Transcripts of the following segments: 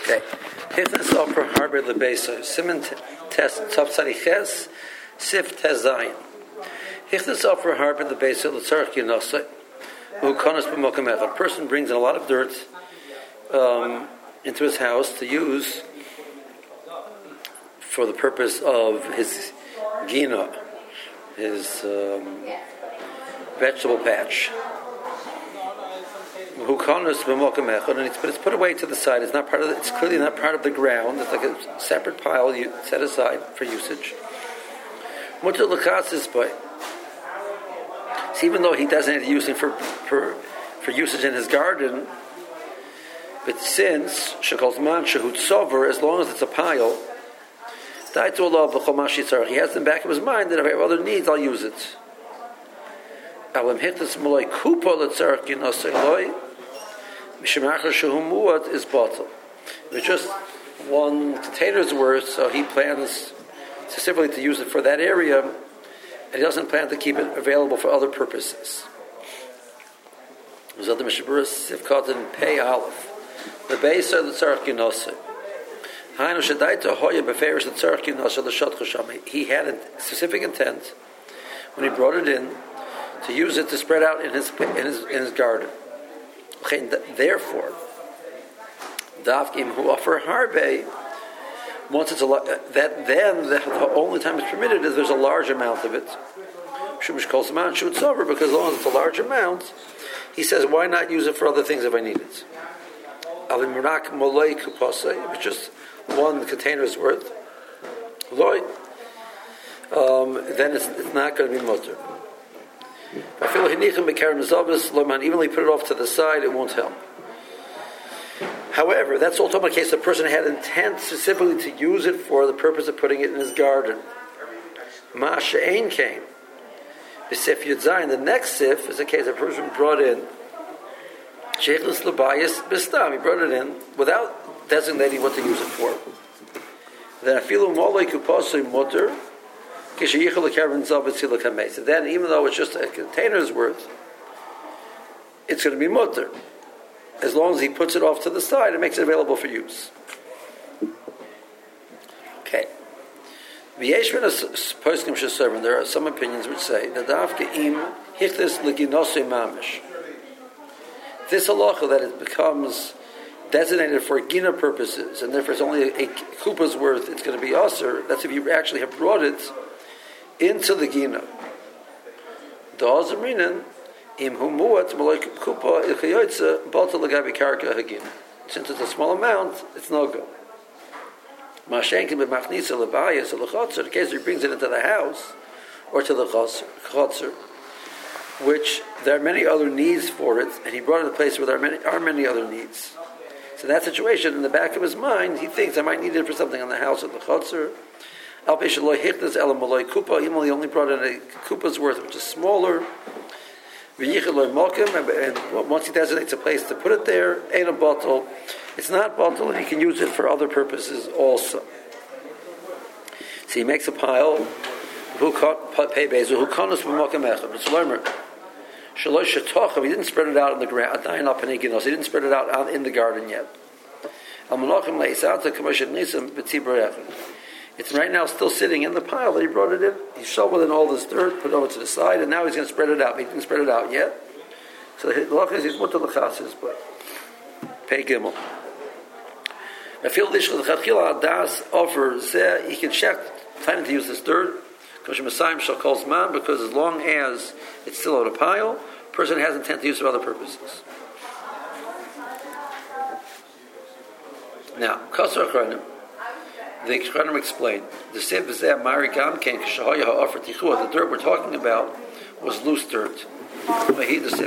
Okay. Hichnas offer harbor lebesa. Simon test top ches sif tezayin. Hichnas offer harbor lebesa l'tzarich yinasa. U'konas b'mokem echad. A person brings in a lot of dirt into his house to use for the purpose of his gina, his vegetable patch. But it's put away to the side. It's not part of. It's clearly not part of the ground. It's like a separate pile you set aside for usage. So even though he doesn't use it for usage in his garden, but since shekolzman shehut sover, as long as it's a pile, he has in the back of his mind that if I have other needs, I'll use it. Is bottle. It's just one container's worth, so he plans specifically to use it for that area, and he doesn't plan to keep it available for other purposes. He had a specific intent when he brought it in to use it to spread out in his garden. Therefore, dafkim who offer harbe, once it's then the only time it's permitted is there's a large amount of it. Because as long as it's a large amount, he says, why not use it for other things if I need it? If it's just one container's worth, then it's not going to be mutter. Even if he put it off to the side, it won't help. However, that's all talking about a case the person had intent specifically to use it for the purpose of putting it in his garden. Ma'ashe'ein came. B'sif Yudzayin, the next sif is a case a person brought in Sheikhus Labayis Bistam. He brought it in without designating what to use it for. Then Afilu Molei Kuposei Mutter. Then, even though it's just a container's worth, it's going to be mutter. As long as he puts it off to the side, it makes it available for use. Okay. There are some opinions which say that this halacha that it becomes designated for gina purposes, and therefore it's only a kupa's worth, it's going to be aser. That's if you actually have brought it into the gina. Since it's a small amount, it's no good. The case he brings it into the house or to the chotzer, which there are many other needs for it, and he brought it to a place where there are many other needs. So in that situation, in the back of his mind, he thinks I might need it for something on the house or the chotzer. He only brought in a kupa's worth, which is smaller. And once he designates a place to put it there, ain't a bottle. It's not bottle, and he can use it for other purposes also. So he makes a pile. He didn't spread it out in the ground. He didn't spread it out in the garden yet. It's right now still sitting in the pile that he brought it in. He shoveled in all this dirt, put it over to the side, and now he's going to spread it out. But he didn't spread it out yet. So the halacha is he's mutter l'chasis, but pay gimel. I feel this das offer he can check planning to use this dirt because as long as it's still on a pile, the person has intent to use it for other purposes. Now, kasar achronim. The Kishranim explained the dirt we're talking about was loose dirt. But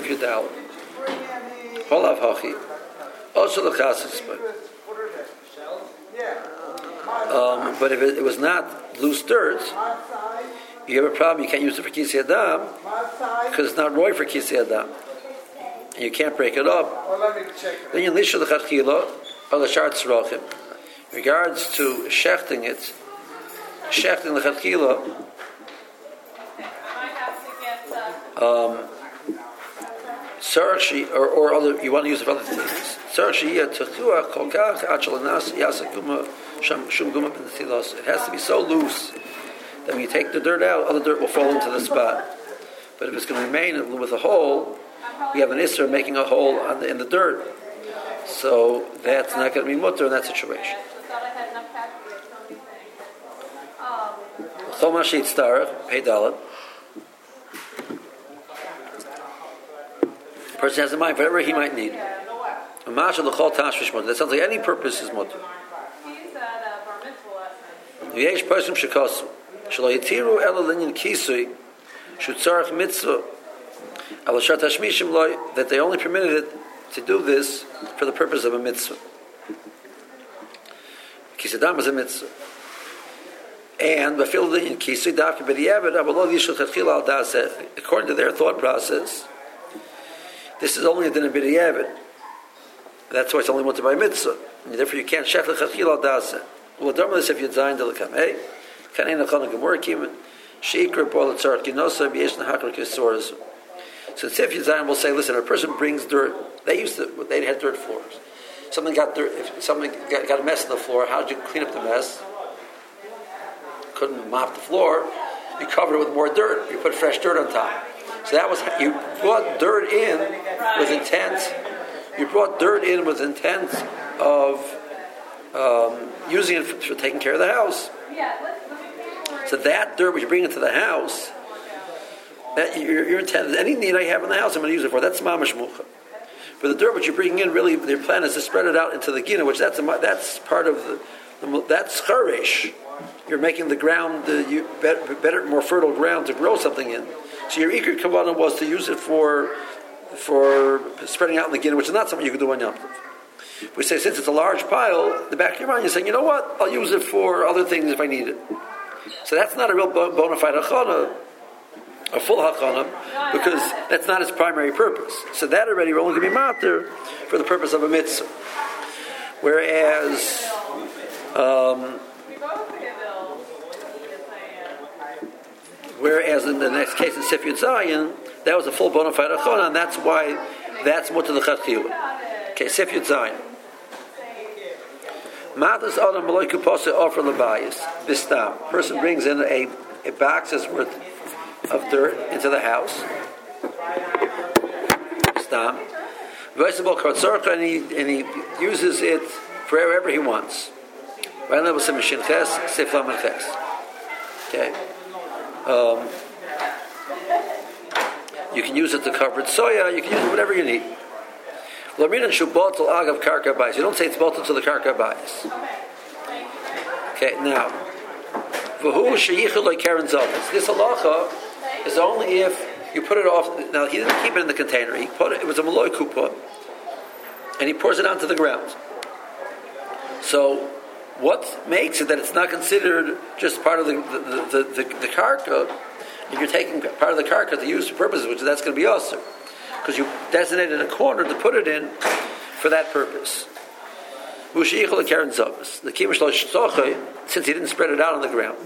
if it was not loose dirt, you have a problem. You can't use it for Kisei Adam because it's not roy for Kisei Adam. And you can't break it up. Then you lisha l'chadchila or l'shar tzrochim. In regards to shechting the chatchila, sarchi or other, you want to use it for other things. has to be so loose that when you take the dirt out, other dirt will fall into the spot. But if it's going to remain with a hole, we have an isser making a hole in the dirt. So that's not going to be mutter in that situation. Person has in mind whatever he might need. That sounds like any purpose is mutter. That they only permitted it to do this for the purpose of a mitzvah. Kisadam is a mitzvah. And according to their thought process, this is only a din of b'diavad. That's why it's only mutter by mitzvah. And therefore you can't shech l'chachil al da'aseh. Well, don't this if you're zayin delakam. Hey, kanein achon gemor kimen sheikr bol tzarach ginosa b'yesh nahakar kisoras. So if you're zayin will say, listen, a person brings dirt. They had dirt floors. Something got dirt. If something got a mess on the floor, how did you clean up the mess? Couldn't mop the floor. You covered it with more dirt. You put fresh dirt on top. So that was, you brought dirt in with intent. You brought dirt in with intent of using it for taking care of the house. So that dirt which you bring into the house, that your intent is any need I have in the house, I'm going to use it for. That's mamash mucha. But the dirt which you're bringing in, really, their plan is to spread it out into the gina, which that's part of that's charish. You're making the ground better, more fertile ground to grow something in. So your ikar kavanah was to use it for spreading out in the gina, which is not something you can do on Yom Tov. We say since it's a large pile, the back of your mind you're saying, you know what, I'll use it for other things if I need it. So that's not a real bona fide hachana, a full hachana, because that's not its primary purpose. So that already will only be matter for the purpose of a mitzvah. Whereas in the next case in Sif Yud Zayin, that was a full bona fide hachana, and that's why that's mutter l'chadchila. Okay, Sif Yud Zayin. Matas adam maloiku pose offer lebayis bistam. Person brings in a box's worth of dirt into the house. Bistam. And he uses it for wherever he wants. Okay. You can use it to cover soya. You can use it whatever you need. You don't say it's bottled to the karka bayis. Okay, now, this halacha is only if you put it off. Now, he didn't keep it in the container. It was a maloi kupa, and he pours it onto the ground. So, what makes it that it's not considered just part of the karka? If you're taking part of the karka to use for purposes, which that's going to be also. Because you designated a corner to put it in for that purpose. The since he didn't spread it out on the ground,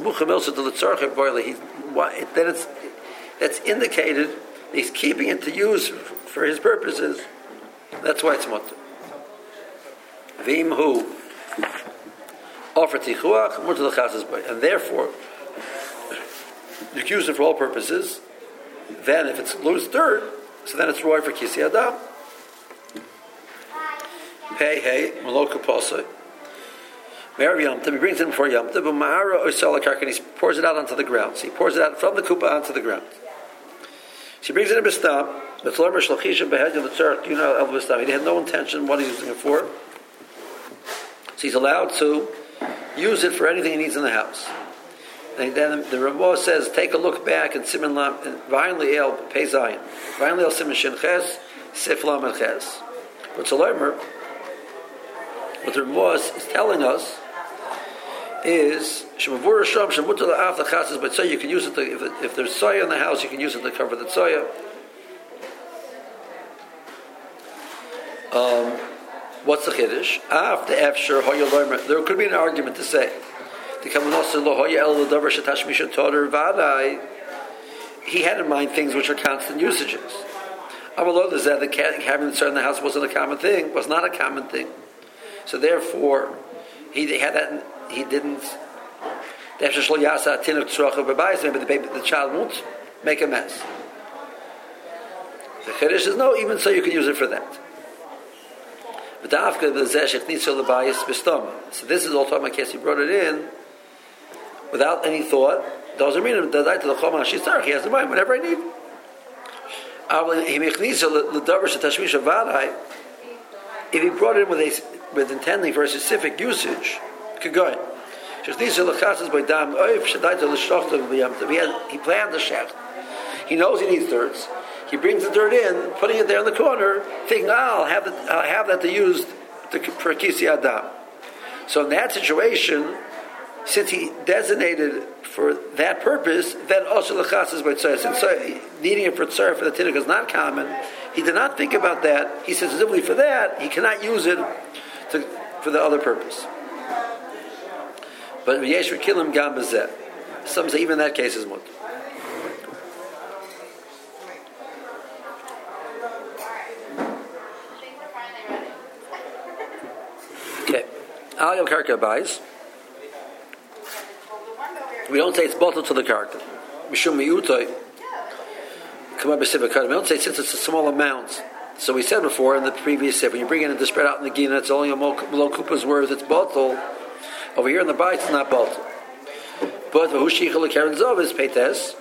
that's indicated he's keeping it to use for his purposes. That's why it's mutter. And therefore, you use it for all purposes. Then, if it's loose dirt, so then it's roy for kisi adam. Hey, maloka posay. Merav Yom Tov, he brings it in before Yom Tov, but ma'ara oisala karka, and he pours it out onto the ground. So he pours it out from the kupa onto the ground. So he brings it in bistam. He had no intention what he's using it for. So he's allowed to use it for anything he needs in the house. And then the Ramah says, take a look back and Siman Lam and Vayin Liel Pei Zayin. Vayin Liel Siman Shin Ches, Sif Lam and Ches. But Tzalemer, what the Ramah is telling us is Shemavur Sham Shemutar La'af L'Chasas, but so you can use it to, if there's soya in the house, you can use it to cover the soya. What's the chiddush? After Efsher Hoya Loimer, there could be an argument to say he had in mind things which are constant usages. Amalod is that the having the tzar in the house wasn't a common thing, was not a common thing. So therefore, he had that. He didn't. Maybe the child won't make a mess. The Chiddush is no, even so you can use it for that. So this is all talking about case he brought it in without any thought. Doesn't mean he has the mind, whatever I need. If he brought it in with intending for a specific usage, could go in. He planned the shecht. He knows he needs dirts. He brings the dirt in, putting it there in the corner, thinking, I'll have that to use for kisi adam. So in that situation, since he designated for that purpose, then also the chas is by tzara. Since needing it for tzara for the tinuk is not common, he did not think about that. He says simply for that, he cannot use it for the other purpose. But yesh v'kilim gam b'zeh. Some say even that case is mutter. Okay. Al karka buys. We don't say it's bottled to the karka. Mishum miyutay. Come up with we don't say since it's a small amount. So we said before in the previous set, when you bring it in to spread out in the gina, it's only a below kupa's worth. It's bottled. Over here in the bite, it's not bottled. But v'hushichel karen zov is peites.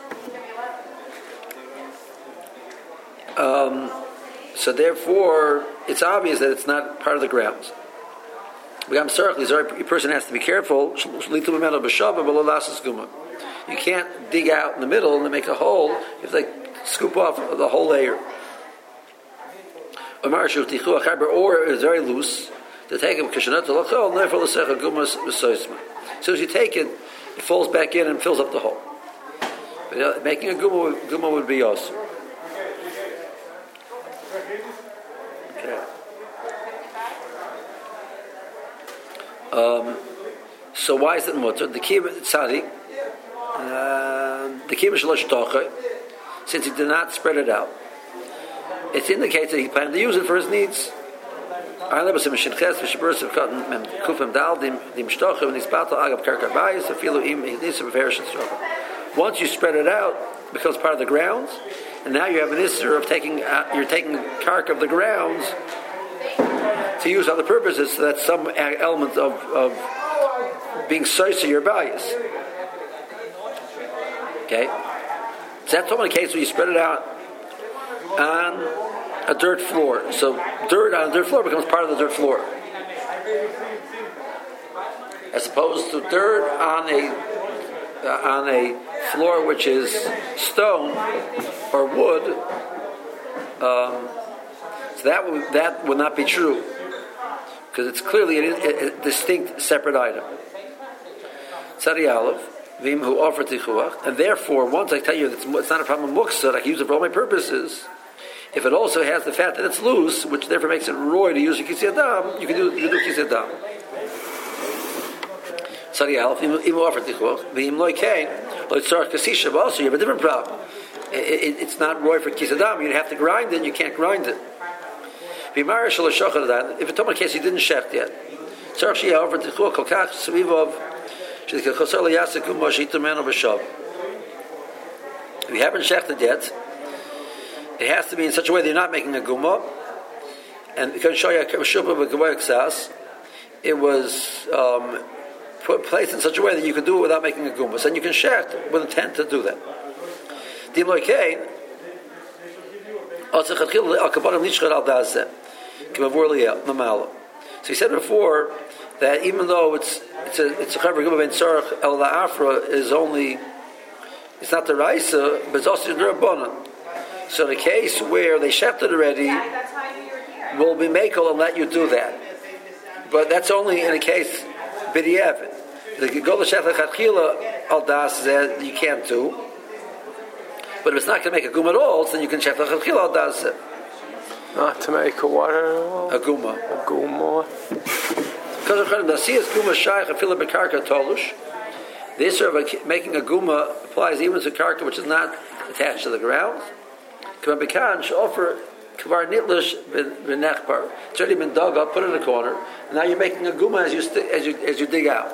So therefore, it's obvious that it's not part of the grounds. A person has to be careful. You can't dig out in the middle and make a hole. You have to scoop off the whole layer. Or it's very loose. To take it, as soon as you take it, it falls back in and fills up the hole. But making a guma would be awesome. Okay. So why is it mutter? The kibbutzadi, the kibbutzadi, since he did not spread it out, it indicates that he planned to use it for his needs. Once you spread it out, it becomes part of the grounds, and now you have an issue of you're taking kark of the grounds to use other purposes. So that's some element of being source of your bias. Okay, so that's only the case where you spread it out on a dirt floor. So dirt on a dirt floor becomes part of the dirt floor, as opposed to dirt on a floor which is stone or wood. So that would not be true, because it's clearly a distinct separate item. Tzadi Aleph, Vim who offer tichuach, and therefore once I tell you it's not a problem muksa, I can use it for all my purposes. If it also has the fact that it's loose, which therefore makes it roy to use a kisi adam, you can do kisi adam. Tzadi Aleph, Vim who offer tichuach, Vim loy kain, loy tzarach kasisha, but also you have a different problem. It's not roy for kisi adam. You have to grind it. You can't grind it. If it's a case you didn't shecht yet, if you haven't shechted yet, it has to be in such a way that you're not making a guma, and because it was placed in such a way that you could do it without making a guma. So then you can shecht with intent to do that. So he said before that even though it's a chaver guma ben tzarach el la'afra is only, it's not the raisa, but it's also the rabbanon. So the case where they shefted already will be makel and let you do that, but that's only in a case b'di'evet. The go to shefet chachila al das that you can't do. But if it's not going to make a guma at all, then you can check the chachila al das. Not to make a what at all? A guma. A guma. Because of the nasias guma shaykh afila bekarka tolush. The issue of making a guma applies even to karka which is not attached to the ground. K'ma bekan should offer Kvar nitlish b'nechbar. It's already been dug up, put it in a corner, and now you're making a guma as you dig out.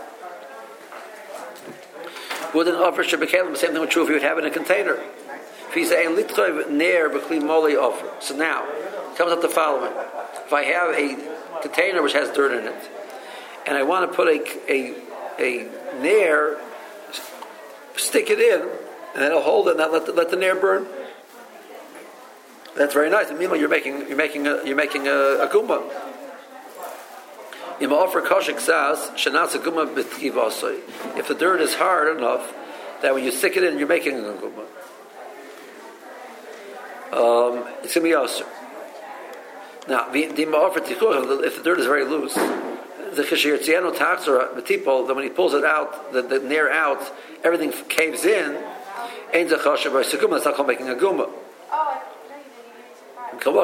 Would an offer should be the same thing would true if you would have it in a container. If he's a litchov ner b'kli moli offer. So now comes up the following: if I have a container which has dirt in it, and I want to put a nair, stick it in, and it'll hold it, and not let the nair burn. That's very nice. And meanwhile, you're making a guma. If the dirt is hard enough that when you stick it in, you're making a guma. It's going to be also. Now, if the dirt is very loose, the chishirtziano taxor metipol, that when he pulls it out, the nair out, everything caves in. Ain't the chashav by seguma. That's not called making a guma. So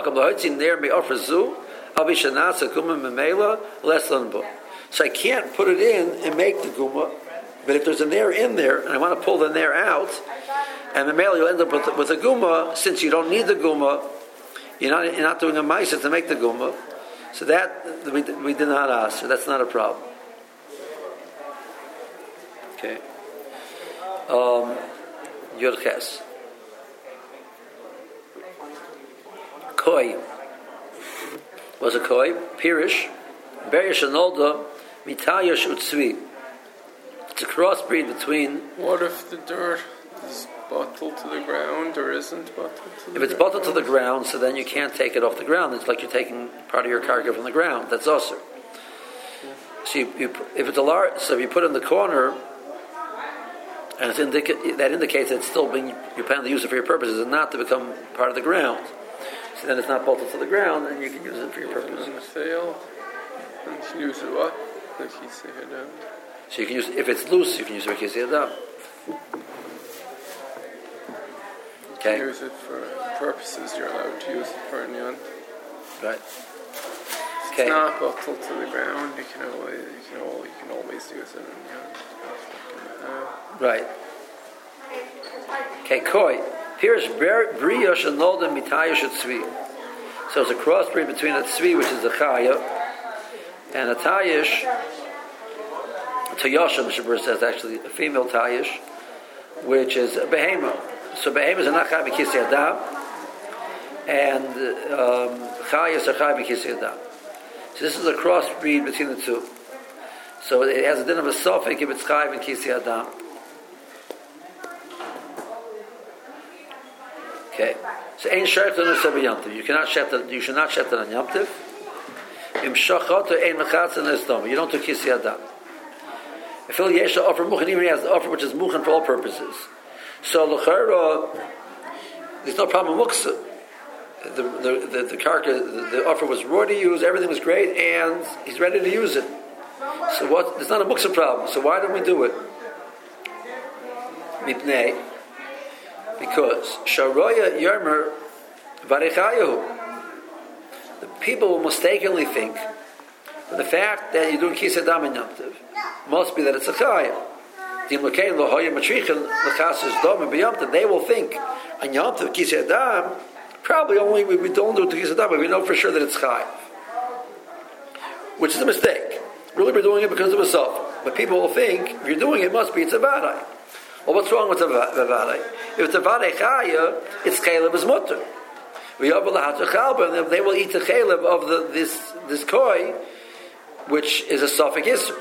I can't put it in and make the guma, but if there's a nair in there and I want to pull the nair out, and the male you'll end up with a guma. Since you don't need the guma, you're not doing a ma'aser to make the guma. So that we did not ask. So that's not a problem. Okay. Yurches. Koi was a koi, pirish, berish anolda, mitayash utzvi. It's a crossbreed between. What if the dirt is bottled to the ground or isn't bottled to the ground? If it's bottled to the ground, so then you can't take it off the ground. It's like you're taking part of your cargo from the ground. That's also. So if it's a large, so if you put it in the corner, and that indicates that it's still being, you plan to use it for your purposes and not to become part of the ground. So then it's not bolted to the ground, and you can use it for your purposes. And fail, and you can use it what? Like you say it down. So you can use, if it's loose, you can use it for kisei adam. Okay. Use it for purposes you're allowed to use it for in yon. Right. If Okay. it's not bottled to the ground, you can always use it in yon. Right. Okay, koi. Here's bria shenolda mitayash tzvi. So it's a crossbreed between a tzvi, which is a chaya, and a tayish. Tayash, the Shabbat says, actually a female tayish, which is a behema. So behemas are not chai b'kisei adam, and chayas are chai b'kisei adam. So this is a crossbreed between the two. So it has a din of a suffix if it's chai b'kisei adam. Okay. So ein sherach l'nusay b'yamtiv. You should not shet it on yamtiv. Im shachot ein mechatz l'nesdom. You don't do kisei adam. If el yesh offer muchen, even he has the offer which is muchen for all purposes. So l'chara, there's no problem with muksa. The karka, the offer was raw to use, everything was great, and he's ready to use it. So what? There's not a muksa problem. So why don't we do it? Mipnei, because sharoya yermer varechayahu. The people will mistakenly think that the fact that you're doing kisei adam and yamtiv must be that it's a chayah. They will think on yamtiv kisei adam. Probably only we don't do it to kisei adam, but we know for sure that it's chayah, which is a mistake. Really, we're doing it because of a suffix. But people will think if you're doing it, must be it's a vadai. Well, what's wrong with a vadai? If it's a vadai chayah, it's chaylev is mutter. And they will eat the chaylev of this koi, which is a suffix issur.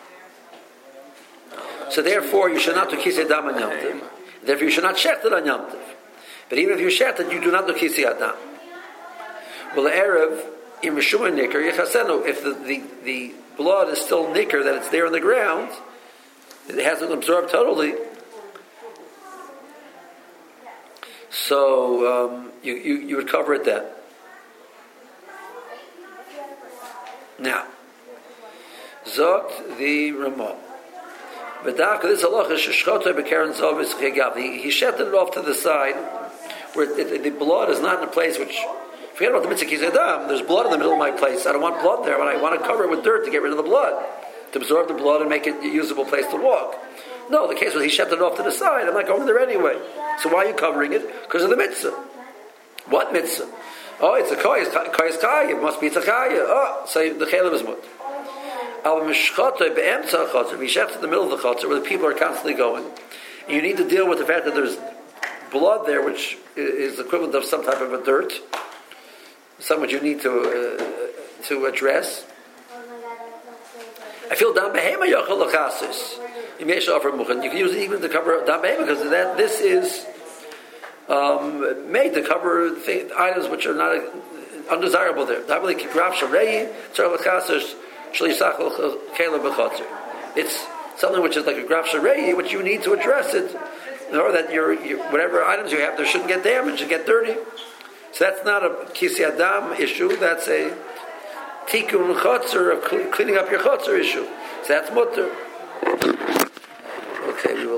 So therefore, you should not do kisei adam on yamtiv. Therefore, you should not shet it on yamtiv. But even if you shet it, you do not do kisei adam. Well, the erev in meshuma nicker yechasenu. If the blood is still nicker, that it's there on the ground, it hasn't absorbed totally. So you would cover it then. Now, zogt the Ramah. But this halacha sheshchoto bekeren zov is chegav. He shetted it off to the side where the blood is not in a place which. Forget about the mitzvah kisei adam. There's blood in the middle of my place. I don't want blood there, but I want to cover it with dirt to get rid of the blood, to absorb the blood and make it a usable place to walk. No, the case was he shetted it off to the side. I'm not going there anyway. So why are you covering it? Because of the mitzvah. What mitzvah? Oh, it's a koyes chaya. It must be it's a chaya. Oh, so the chaylev is mut. Al mishchotay be'emtza chotzer. V'yishech in the middle of the chotzer where the people are constantly going. And you need to deal with the fact that there's blood there, which is equivalent of some type of a dirt, something which you need to address. I feel dam behema yochel lachasis. You may offer muchan. You can use it even to cover dam behema because this is made to cover items which are not undesirable there. It's something which is like a graf sharei, which you need to address it, or that your whatever items you have there shouldn't get damaged and get dirty. So that's not a kisi adam issue. That's a tikkun chotzer of cleaning up your chotzer issue. So that's mutter. Okay, we will.